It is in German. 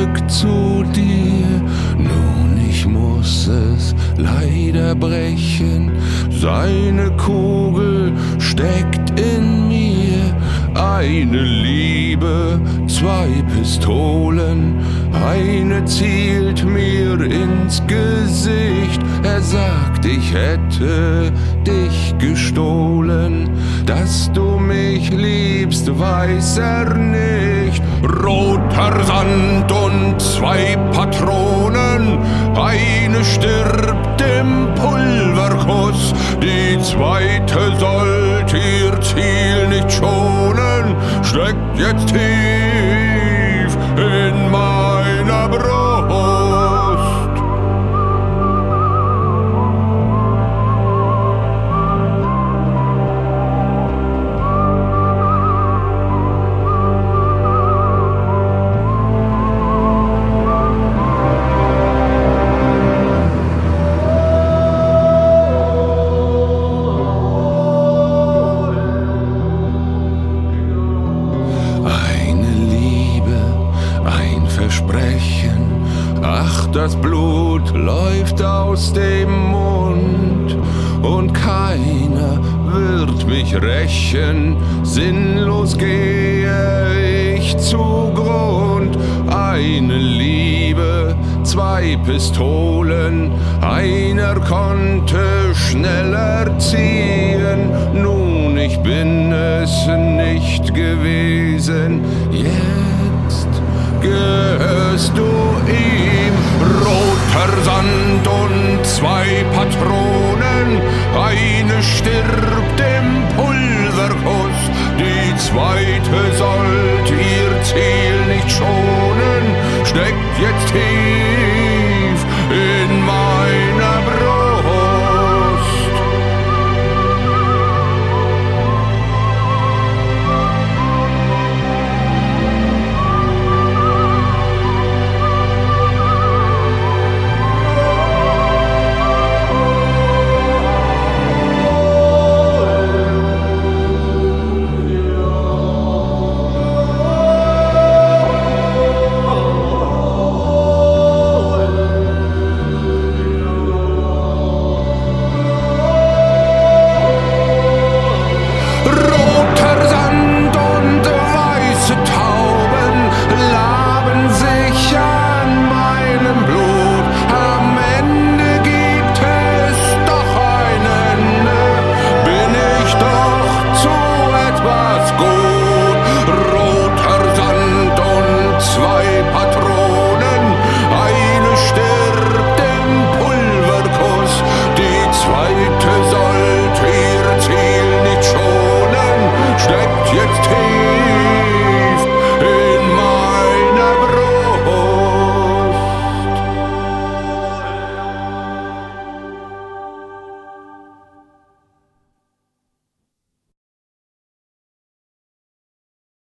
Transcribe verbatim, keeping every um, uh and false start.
zurück zu dir. Nun, ich muss es leider brechen, seine Kugel steckt in mir. Eine Liebe, zwei Pistolen, eine zielt mir ins Gesicht. Er sagt, ich hätte dich gestohlen, dass du mich liebst, weiß er nicht. Roter Sand und zwei Patronen, eine stirbt im Pulverkuss, die zweite sollt ihr Ziel nicht schonen, steckt jetzt tief in meiner Brust. Versprechen, ach, das Blut läuft aus dem Mund und keiner wird mich rächen. Sinnlos gehe ich zugrund. Eine Liebe, zwei Pistolen, einer konnte schneller ziehen. Nun, ich bin es nicht gewesen. Jetzt gehörst du ihm, roter Sand